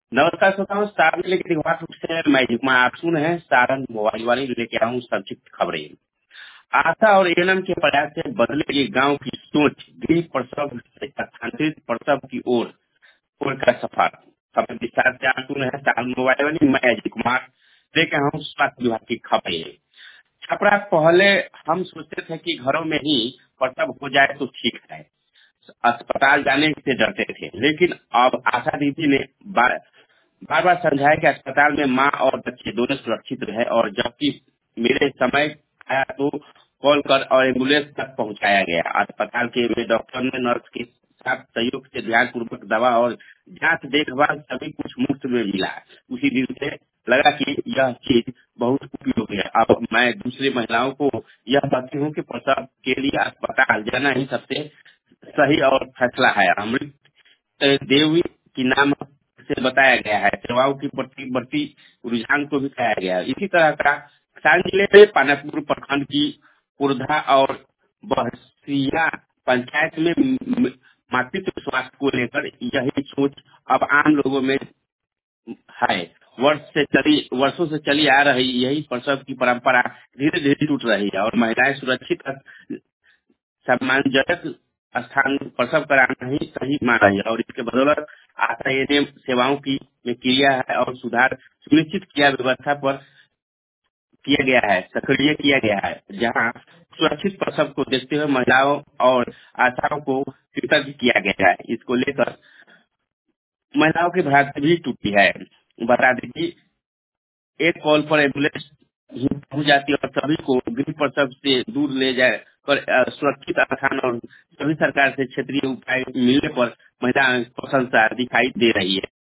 नमस्कार श्रोता हूँ सारण लेके दिमाग रूप से मैं जुकमा आप सुन है सारण मोबाइल वाली लेके आया हूँ संक्षिप्त खबरें। आशा और एएनएम के प्रयास से बदलेगी गांव की सोच, गृह प्रसव से स्थानांतरित प्रसव की ओर का सफर। खबर विस्तार से आप सुन है सारण मोबाइल वाली मैं अजय कुमार लेके आया हूँ स्वास्थ्य विभाग की खबरें। छपरा पहले हम सोचते थे कि घरों में ही प्रसव हो जाए तो ठीक है, अस्पताल जाने से डरते थे, लेकिन अब आशा दीदी ने बार बार समझाया कि अस्पताल में माँ और बच्चे दोनों सुरक्षित रहे, और जबकि मेरे समय आया तो कॉल कर और एम्बुलेंस तक पहुंचाया गया। अस्पताल के वे डॉक्टर ने नर्स के साथ सहयोग से ध्यान पूर्वक दवा और जांच देखभाल सभी कुछ मुफ्त में मिला। उसी दिन से लगा कि यह चीज बहुत उपयोगी है। अब मैं दूसरी महिलाओं को यह कहती हूँ कि प्रसव के लिए अस्पताल जाना ही सबसे सही और फैसला है। अमृत देवी की नाम से बताया गया है। सेवाओं की बढ़ती रुझान को भी कहा गया है। इसी तरह का सारण जिले में पानापुर प्रखंड की कुर्धा और बहसिया पंचायत में मातृत्व स्वास्थ्य को लेकर यही सोच अब आम लोगों में है। वर्षों से चली आ रही यही प्रसव की परंपरा धीरे धीरे टूट रही है और महिलाएं सुरक्षित सम्मानजनक स्थान प्रसव कराना ही सही मान रही है, और इसके बदौलत आशा एएनएम सेवाओं की में किया है और सुधार सुनिश्चित किया व्यवस्था पर किया गया है, सक्रिय किया गया है, जहां सुरक्षित प्रसव को देखते हुए महिलाओं और आशाओं को कृतज्ञ किया गया है। इसको लेकर महिलाओं की भ्रांति भी टूटी है। बता दें कि एक कॉल पर एम्बुलेंस पहुंच जाती है और सभी को गृह प्रसव से दूर ले जाए कर सुरक्षित आसान और सभी सरकार से क्षेत्रीय उपाय मिलने पर महिला प्रशंसा दिखाई दे रही है।